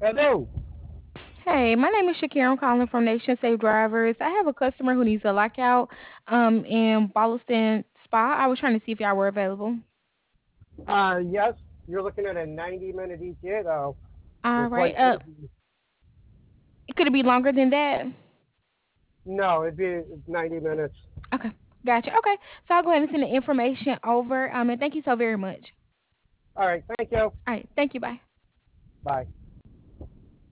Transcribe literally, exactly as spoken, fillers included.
Hello. Hey, my name is Shakira. I'm calling from Nation Safe Drivers. I have a customer who needs a lockout um, in Boston Spa. I was trying to see if y'all were available. Uh, yes, you're looking at a ninety minute E T A though. We're All right. quite Uh, busy. could it be longer than that? No, it'd be ninety minutes. Okay, gotcha. Okay, so I'll go ahead and send the information over. Um, and thank you so very much. All right. Thank you. All right, thank you. Bye. Bye.